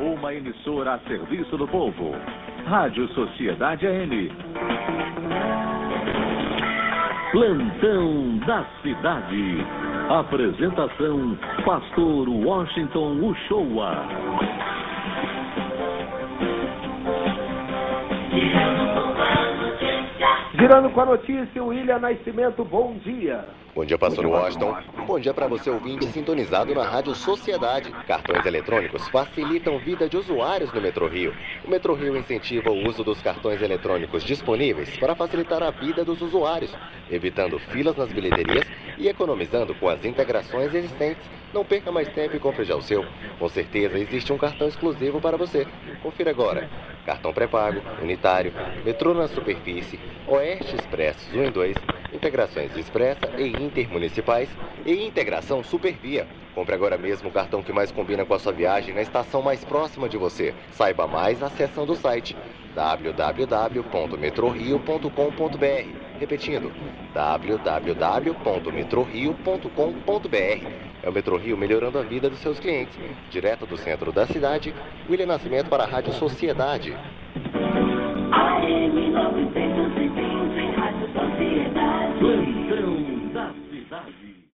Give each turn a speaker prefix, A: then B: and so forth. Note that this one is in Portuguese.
A: uma emissora a serviço do povo. Rádio Sociedade AM. Plantão da Cidade. Apresentação, Pastor Washington Uchoa.
B: Girando com a notícia, William Nascimento, bom dia.
C: Bom dia, Pastor Washington. Bom dia para você, ouvinte sintonizado na Rádio Sociedade. Cartões eletrônicos facilitam a vida de usuários no Metrorio. O Metrorio incentiva o uso dos cartões eletrônicos disponíveis para facilitar a vida dos usuários, evitando filas nas bilheterias e economizando com as integrações existentes. Não perca mais tempo e compre já o seu. Com certeza existe um cartão exclusivo para você. Confira agora. Cartão pré-pago, unitário, metrô na superfície, Oeste Expresso 1 e 2, integrações expressa e intermunicipais e integração Supervia. Compre agora mesmo o cartão que mais combina com a sua viagem na estação mais próxima de você. Saiba mais acessando o site www.metrorio.com.br. Repetindo, www.metrorio.com.br. É o Metrorio melhorando a vida dos seus clientes. Direto do centro da cidade, William Nascimento para a Rádio Sociedade.